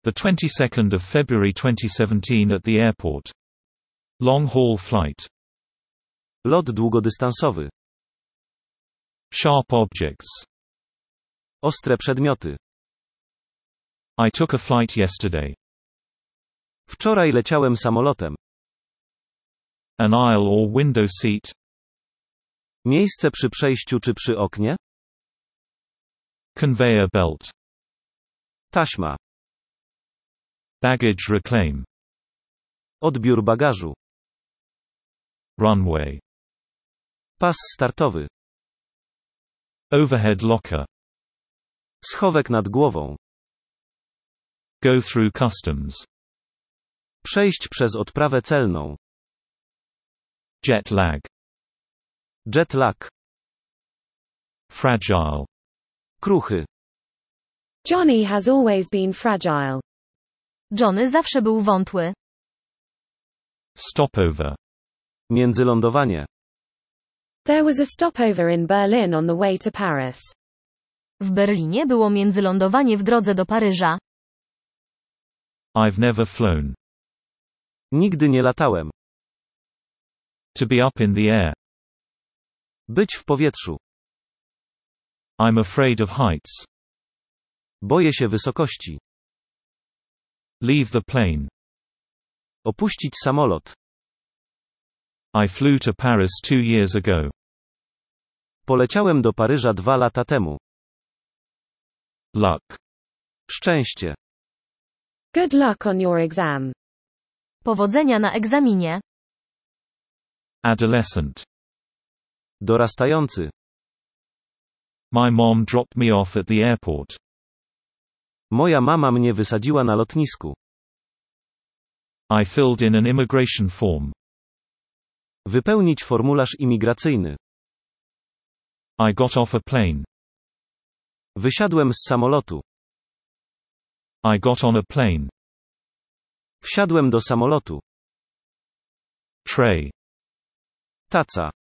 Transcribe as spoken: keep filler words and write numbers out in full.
The twenty-second of February twenty seventeen at the airport. Long-haul flight. Lot długodystansowy. Sharp objects. Ostre przedmioty. I took a flight yesterday. Wczoraj leciałem samolotem. An aisle or window seat. Miejsce przy przejściu czy przy oknie? Conveyor belt. Taśma. Baggage reclaim. Odbiór bagażu. Runway. Pas startowy. Overhead locker. Schowek nad głową. Go through customs. Przejść przez odprawę celną. Jet lag. Jet lag. Fragile. Kruchy. Johnny has always been fragile. Johnny zawsze był wątły. Stopover. Międzylądowanie. There was a stopover in Berlin on the way to Paris. W Berlinie było międzylądowanie w drodze do Paryża. I've never flown. Nigdy nie latałem. To be up in the air. Być w powietrzu. I'm afraid of heights. Boję się wysokości. Leave the plane. Opuścić samolot. I flew to Paris two years ago. Poleciałem do Paryża dwa lata temu. Luck. Szczęście. Good luck on your exam. Powodzenia na egzaminie. Adolescent. Dorastający. My mom dropped me off at the airport. Moja mama mnie wysadziła na lotnisku. I filled in an immigration form. Wypełnić formularz imigracyjny. I got off a plane. Wysiadłem z samolotu. I got on a plane. Wsiadłem do samolotu. Tray. Taca.